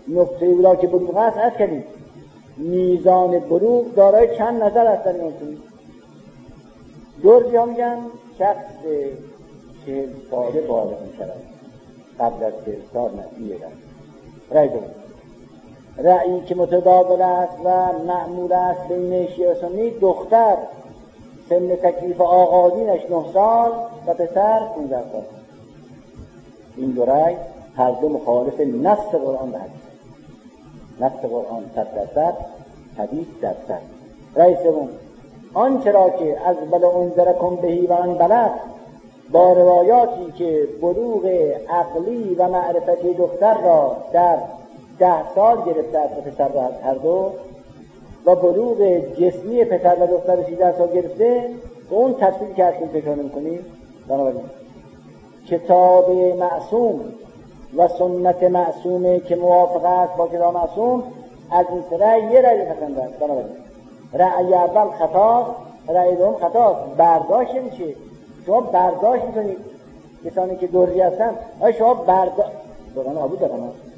نقطه اولا که بلوغ است از کردیم میزان بلوغ دارای چند نظر است در این اصول. درجی ها میگن شخص 40 ساله بالغ میشود، قبل از 40 سال نه. رأی دوم، رأیی که متداول است و معمول است بین شیعه و سنی، دختر سن تکلیف آغازینش 9 سال و پسر 15 سال. این دو رأی هر دو مخالف نص قرآن و حدیث. نص قرآن 100%، حدیث 100%. رأی سوم، آنچه را که از بل انذرکم بهی و آن بلغ، با روایاتی که بلوغ عقلی و معرفتی دختر را در 10 سال گرفته است و پسر را هر دو، و بلوغ جسمی پسر و دختر 13 سال گرفته، به اون تصویری که اصلا فکر نمی‌کنیم. بنابراین کتاب معصوم و سنت معصومه که موافق است با کتاب معصوم، از این سه رأی یه رأی پسند است. بنابراین رأی اول خطاست، رأی دوم خطاست. برداشت میشه، شما برداشت میکنید. کسانی که درجی هستن، شما برداشت دوران قبول دارن،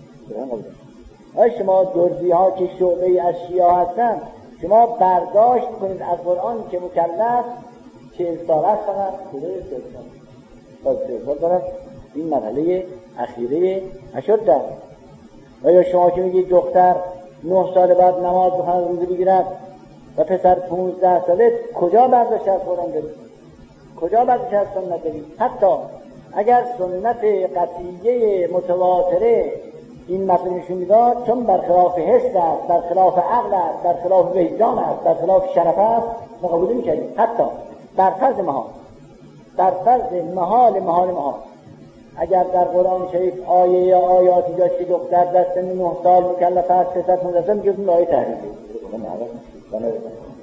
شما درجی ها که شعبه از شیعه هستن، شما برداشت میکنید از قرآن که مکلف 40 سال است، فقط کده 40 سال دارد. این مرحله اخیره اشد دارد. و یا شما که میگید دختر 9 سال بعد نماز بخواند روزه بگیرد و پسر 15 ساله، کجا برداشت از قرآن دارید؟ کجا برداشت از سنت دارید؟ حتی اگر سنت قطعیه متواتره این مسئله نشون میداد، چون برخلاف حس است، برخلاف عقل است، برخلاف وجدان است، برخلاف شرف است، مقابله میکردیم. حتی بر فرض محال اگر در قرآن شریف آیه یا آیاتی داشت که دختر در سن 9 سال مکلف است، پسر 15 سال، میگه اون آیه تحریفه.